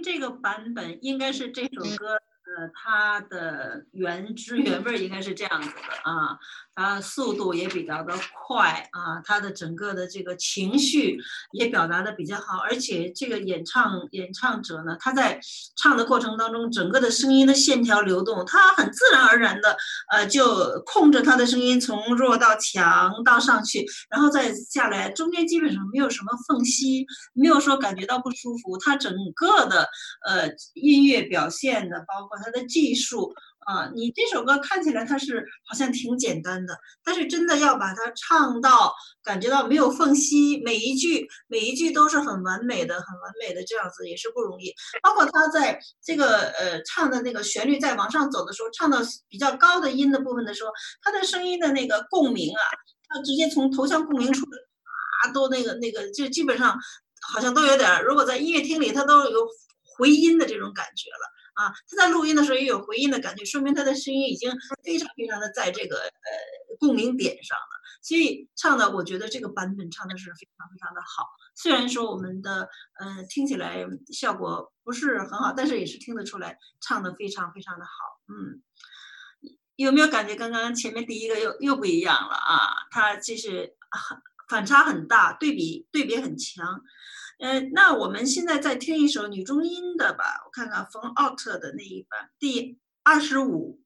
这个版本应该是这首歌，它的原汁原味应该是这样子的啊，它速度也比较的快啊，它的整个的这个情绪也表达的比较好，而且这个演唱者呢，他在唱的过程当中，整个的声音的线条流动，他很自然而然的就控制他的声音从弱到强到上去，然后再下来，中间基本上没有什么缝隙，没有说感觉到不舒服，他整个的音乐表现的，包括他的技术啊，你这首歌看起来它是好像挺简单的，但是真的要把它唱到感觉到没有缝隙，每一句都是很完美的，很完美的这样子也是不容易。包括他在这个唱的那个旋律再往上走的时候，唱到比较高的音的部分的时候，他的声音的那个共鸣啊，他直接从头腔共鸣处啊，都那个就基本上好像都有点，如果在音乐厅里，他都有回音的这种感觉了。啊，他在录音的时候也有回音的感觉，说明他的声音已经非常非常的在这个共鸣点上了，所以唱的我觉得这个版本唱的是非常非常的好。虽然说我们的听起来效果不是很好，但是也是听得出来唱的非常非常的好。有没有感觉刚刚前面第一个又不一样了啊？它就是反差很大，对比很强。那我们现在再听一首女中音的吧，我看看冯奥特的那一版第25